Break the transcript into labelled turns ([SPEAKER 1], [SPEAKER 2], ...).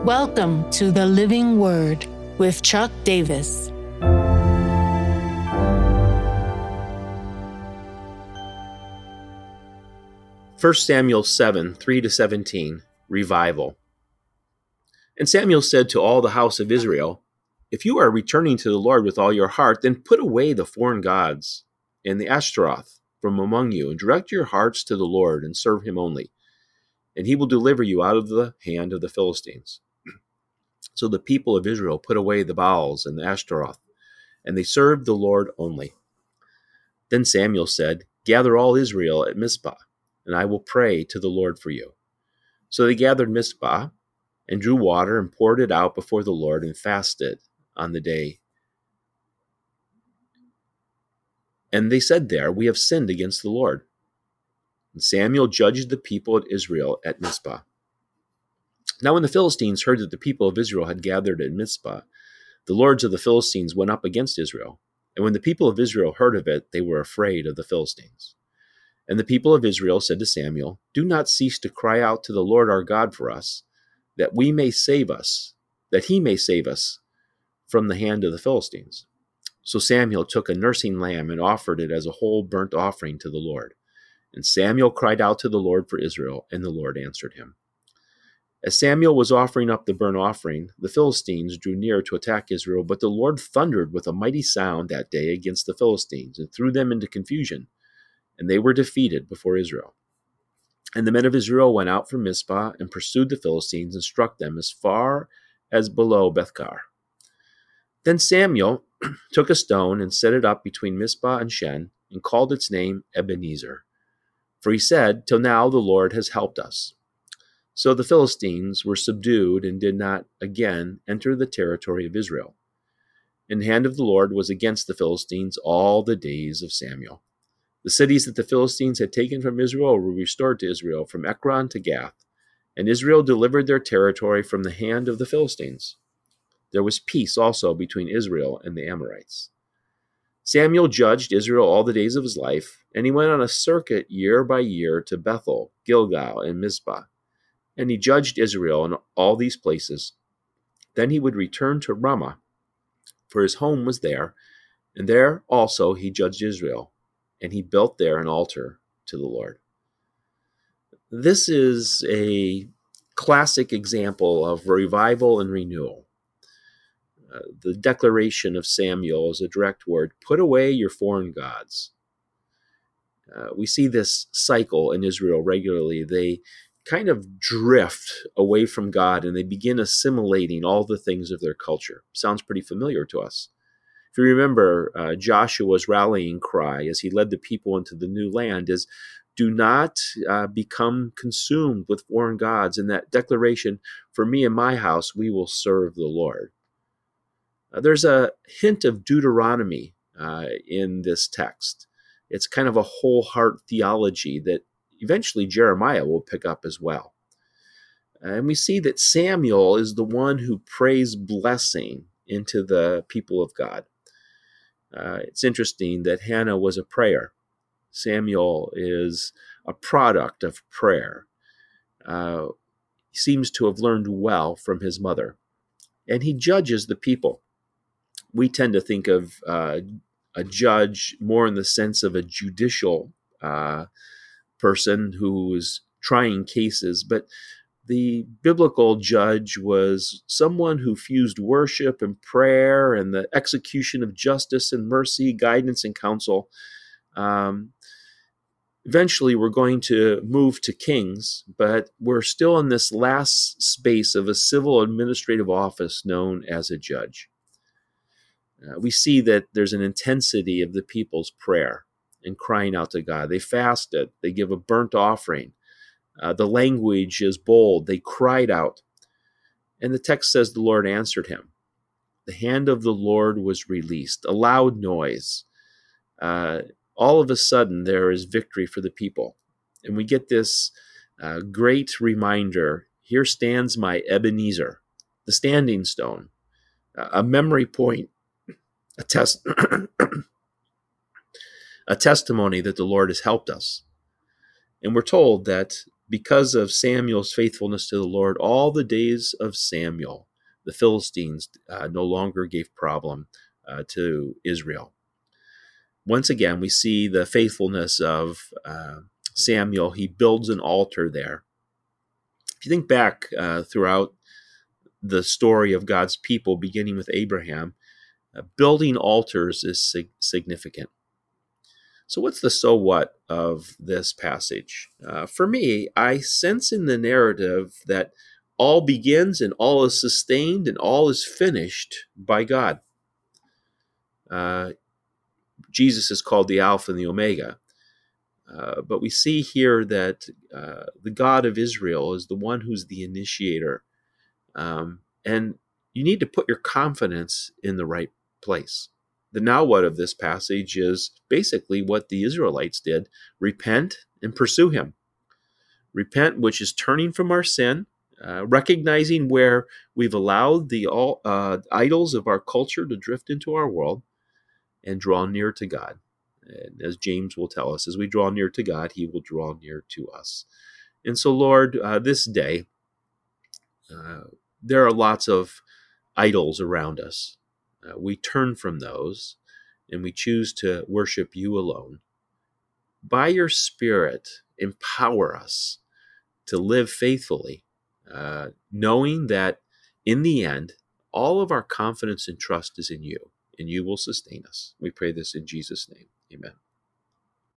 [SPEAKER 1] Welcome to the Living Word with Chuck Davis.
[SPEAKER 2] First Samuel 7, 3-17, Revival. And Samuel said to all the house of Israel, "If you are returning to the Lord with all your heart, then put away the foreign gods and the Ashtaroth from among you, and direct your hearts to the Lord, and serve him only. And he will deliver you out of the hand of the Philistines." So the people of Israel put away the Baals and the Ashtaroth, and they served the Lord only. Then Samuel said, "Gather all Israel at Mizpah, and I will pray to the Lord for you." So they gathered Mizpah, and drew water, and poured it out before the Lord, and fasted on the day. And they said there, "We have sinned against the Lord." And Samuel judged the people of Israel at Mizpah. Now when the Philistines heard that the people of Israel had gathered at Mizpah, the lords of the Philistines went up against Israel. And when the people of Israel heard of it, they were afraid of the Philistines. And the people of Israel said to Samuel, "Do not cease to cry out to the Lord our God for us, that he may save us from the hand of the Philistines." So Samuel took a nursing lamb and offered it as a whole burnt offering to the Lord. And Samuel cried out to the Lord for Israel, and the Lord answered him. As Samuel was offering up the burnt offering, the Philistines drew near to attack Israel, but the Lord thundered with a mighty sound that day against the Philistines and threw them into confusion, and they were defeated before Israel. And the men of Israel went out from Mizpah and pursued the Philistines and struck them as far as below Bethkar. Then Samuel took a stone and set it up between Mizpah and Shen and called its name Ebenezer. For he said, "Till now the Lord has helped us." So the Philistines were subdued and did not again enter the territory of Israel. And the hand of the Lord was against the Philistines all the days of Samuel. The cities that the Philistines had taken from Israel were restored to Israel from Ekron to Gath, and Israel delivered their territory from the hand of the Philistines. There was peace also between Israel and the Amorites. Samuel judged Israel all the days of his life, and he went on a circuit year by year to Bethel, Gilgal, and Mizpah. And he judged Israel in all these places. Then he would return to Ramah, for his home was there, and there also he judged Israel, and he built there an altar to the Lord. This is a classic example of revival and renewal. The declaration of Samuel is a direct word: put away your foreign gods. We see this cycle in Israel regularly. They kind of drift away from God, and they begin assimilating all the things of their culture. Sounds pretty familiar to us. If you remember, Joshua's rallying cry as he led the people into the new land is, "Do not become consumed with foreign gods." And that declaration, "For me and my house, we will serve the Lord." There's a hint of Deuteronomy in this text. It's kind of a whole heart theology that eventually Jeremiah will pick up as well. And we see that Samuel is the one who prays blessing into the people of God. It's interesting that Hannah was a prayer. Samuel is a product of prayer. He seems to have learned well from his mother. And he judges the people. We tend to think of a judge more in the sense of a judicial person who is trying cases, but the biblical judge was someone who fused worship and prayer and the execution of justice and mercy, guidance and counsel. Eventually, we're going to move to kings, but we're still in this last space of a civil administrative office known as a judge. We see that there's an intensity of the people's prayer and crying out to God. They fasted. They give a burnt offering. The language is bold. They cried out. And the text says the Lord answered him. The hand of the Lord was released. A loud noise. All of a sudden, there is victory for the people. And we get this great reminder. Here stands my Ebenezer, the standing stone, a memory point, a testimony that the Lord has helped us. And we're told that because of Samuel's faithfulness to the Lord, all the days of Samuel, the Philistines no longer gave problem to Israel. Once again, we see the faithfulness of Samuel. He builds an altar there. If you think back throughout the story of God's people, beginning with Abraham, building altars is significant. So what's the so what of this passage? For me, I sense in the narrative that all begins and all is sustained and all is finished by God. Jesus is called the Alpha and the Omega. But we see here that the God of Israel is the one who's the initiator. And you need to put your confidence in the right place. The now what of this passage is basically what the Israelites did: repent and pursue him. Repent, which is turning from our sin, recognizing where we've allowed the idols of our culture to drift into our world, and draw near to God. And as James will tell us, as we draw near to God, he will draw near to us. And so, Lord, this day, there are lots of idols around us. We turn from those and we choose to worship you alone. By your Spirit, empower us to live faithfully, knowing that in the end, all of our confidence and trust is in you, and you will sustain us. We pray this in Jesus' name. Amen.